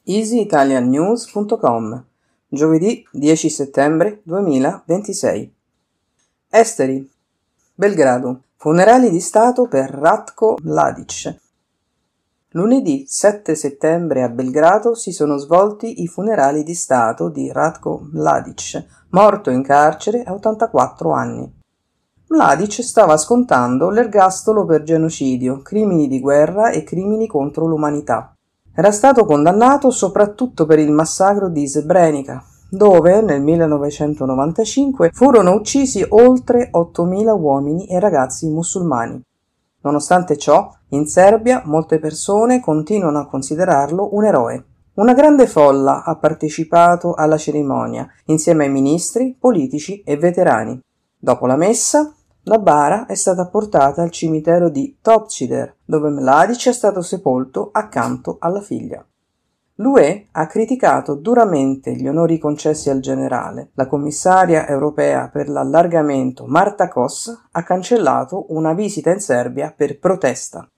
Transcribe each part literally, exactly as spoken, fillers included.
easy italian news punto com, giovedì dieci settembre duemilaventisei. Esteri. Belgrado. Funerali di Stato per Ratko Mladic. Lunedì sette settembre a Belgrado si sono svolti i funerali di Stato di Ratko Mladic, morto in carcere a ottantaquattro anni. Mladic stava scontando l'ergastolo per genocidio, crimini di guerra e crimini contro l'umanità. Era stato condannato soprattutto per il massacro di Srebrenica, dove nel millenovecentonovantacinque furono uccisi oltre ottomila uomini e ragazzi musulmani. Nonostante ciò, in Serbia molte persone continuano a considerarlo un eroe. Una grande folla ha partecipato alla cerimonia, insieme ai ministri, politici e veterani. Dopo la messa, la bara è stata portata al cimitero di Topčider, dove Mladic è stato sepolto accanto alla figlia. L'U E ha criticato duramente gli onori concessi al generale. La commissaria europea per l'allargamento Marta Kos ha cancellato una visita in Serbia per protesta.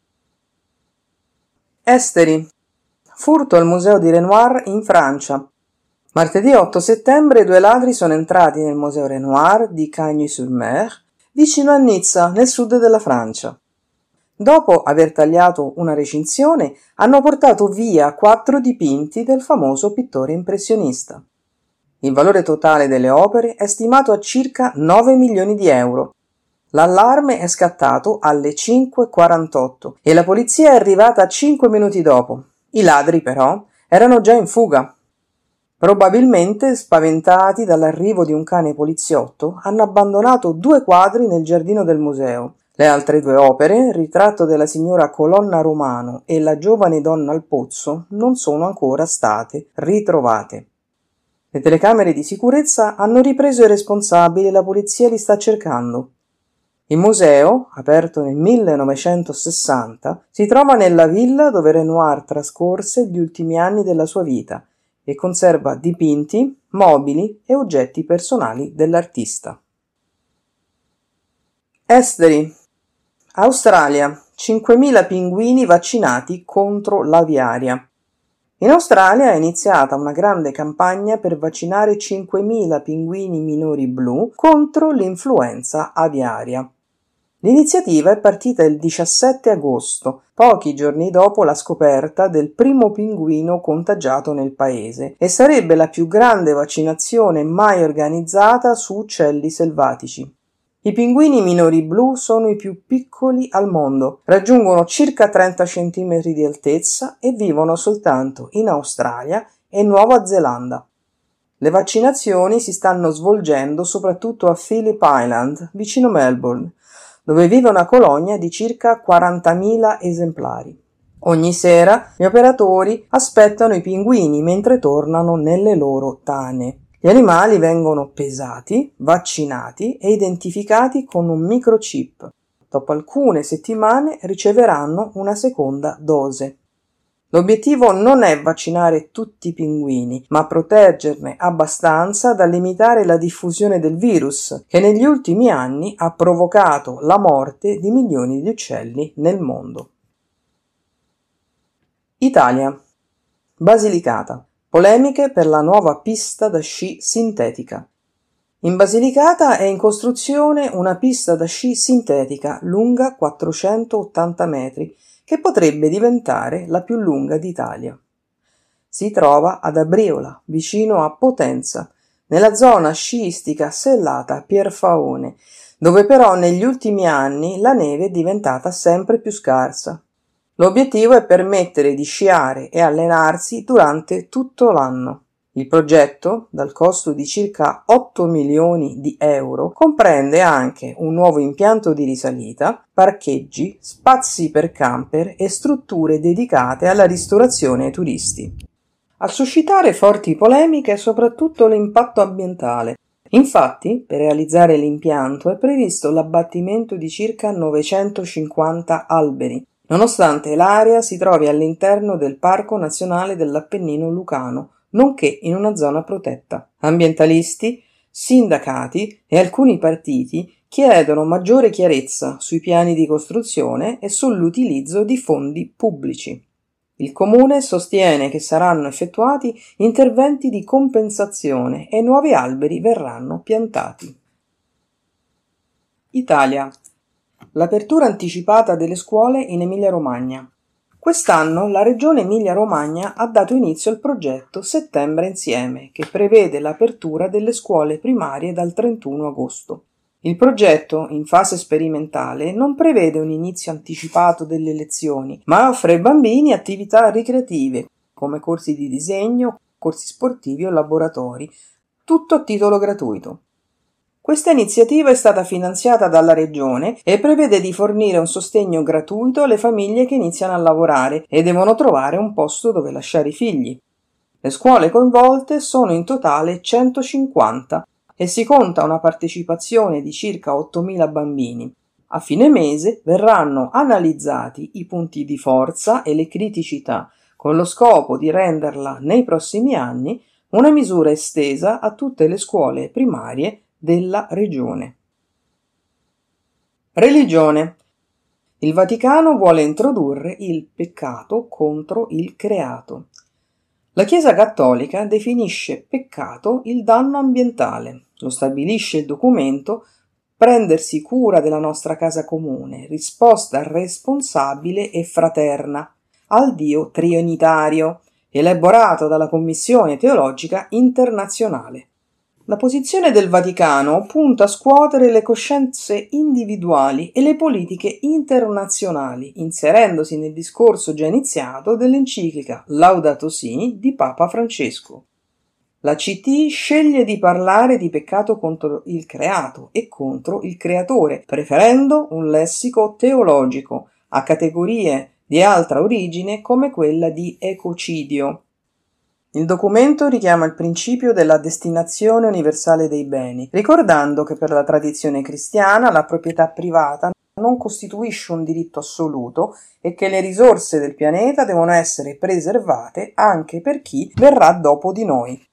Esteri. Furto al museo di Renoir in Francia. Martedì otto settembre due ladri sono entrati nel museo Renoir di Cagnes-sur-Mer, vicino a Nizza, nel sud della Francia. Dopo aver tagliato una recinzione, hanno portato via quattro dipinti del famoso pittore impressionista. Il valore totale delle opere è stimato a circa nove milioni di euro. L'allarme è scattato alle cinque e quarantotto e la polizia è arrivata cinque minuti dopo. I ladri, però, erano già in fuga. Probabilmente, spaventati dall'arrivo di un cane poliziotto, hanno abbandonato due quadri nel giardino del museo. Le altre due opere, Ritratto della signora Colonna Romano e La giovane donna al pozzo, non sono ancora state ritrovate. Le telecamere di sicurezza hanno ripreso i responsabili e la polizia li sta cercando. Il museo, aperto nel millenovecentosessanta, si trova nella villa dove Renoir trascorse gli ultimi anni della sua vita e conserva dipinti, mobili e oggetti personali dell'artista. Esteri. Australia. cinquemila pinguini vaccinati contro l'aviaria. In Australia è iniziata una grande campagna per vaccinare cinquemila pinguini minori blu contro l'influenza aviaria. L'iniziativa è partita il diciassette agosto, pochi giorni dopo la scoperta del primo pinguino contagiato nel paese, e sarebbe la più grande vaccinazione mai organizzata su uccelli selvatici. I pinguini minori blu sono i più piccoli al mondo, raggiungono circa trenta centimetri di altezza e vivono soltanto in Australia e Nuova Zelanda. Le vaccinazioni si stanno svolgendo soprattutto a Phillip Island, vicino Melbourne, dove vive una colonia di circa quarantamila esemplari. Ogni sera gli operatori aspettano i pinguini mentre tornano nelle loro tane. Gli animali vengono pesati, vaccinati e identificati con un microchip. Dopo alcune settimane riceveranno una seconda dose. L'obiettivo non è vaccinare tutti i pinguini, ma proteggerne abbastanza da limitare la diffusione del virus, che negli ultimi anni ha provocato la morte di milioni di uccelli nel mondo. Italia. Basilicata. Polemiche per la nuova pista da sci sintetica. In Basilicata è in costruzione una pista da sci sintetica lunga quattrocentottanta metri, che potrebbe diventare la più lunga d'Italia. Si trova ad Abriola, vicino a Potenza, nella zona sciistica sellata Pierfaone, dove però negli ultimi anni la neve è diventata sempre più scarsa. L'obiettivo è permettere di sciare e allenarsi durante tutto l'anno. Il progetto, dal costo di circa otto milioni di euro, comprende anche un nuovo impianto di risalita, parcheggi, spazi per camper e strutture dedicate alla ristorazione ai turisti. A suscitare forti polemiche è soprattutto l'impatto ambientale. Infatti, per realizzare l'impianto è previsto l'abbattimento di circa novecentocinquanta alberi, nonostante l'area si trovi all'interno del Parco Nazionale dell'Appennino Lucano, nonché in una zona protetta. Ambientalisti, sindacati e alcuni partiti chiedono maggiore chiarezza sui piani di costruzione e sull'utilizzo di fondi pubblici. Il Comune sostiene che saranno effettuati interventi di compensazione e nuovi alberi verranno piantati. Italia. L'apertura anticipata delle scuole in Emilia-Romagna. Quest'anno la Regione Emilia-Romagna ha dato inizio al progetto Settembre Insieme, che prevede l'apertura delle scuole primarie dal trentuno agosto. Il progetto, in fase sperimentale, non prevede un inizio anticipato delle lezioni, ma offre ai bambini attività ricreative, come corsi di disegno, corsi sportivi o laboratori, tutto a titolo gratuito. Questa iniziativa è stata finanziata dalla Regione e prevede di fornire un sostegno gratuito alle famiglie che iniziano a lavorare e devono trovare un posto dove lasciare i figli. Le scuole coinvolte sono in totale centocinquanta e si conta una partecipazione di circa ottomila bambini. A fine mese verranno analizzati i punti di forza e le criticità, con lo scopo di renderla nei prossimi anni una misura estesa a tutte le scuole primarie della regione. Religione. Il Vaticano vuole introdurre il peccato contro il creato. La Chiesa Cattolica definisce peccato il danno ambientale. Lo stabilisce il documento Prendersi cura della nostra casa comune, risposta responsabile e fraterna al Dio trinitario, elaborato dalla Commissione Teologica Internazionale. La posizione del Vaticano punta a scuotere le coscienze individuali e le politiche internazionali, inserendosi nel discorso già iniziato dell'enciclica Laudato Si di Papa Francesco. La C T sceglie di parlare di peccato contro il creato e contro il creatore, preferendo un lessico teologico a categorie di altra origine come quella di ecocidio. Il documento richiama il principio della destinazione universale dei beni, ricordando che per la tradizione cristiana la proprietà privata non costituisce un diritto assoluto e che le risorse del pianeta devono essere preservate anche per chi verrà dopo di noi.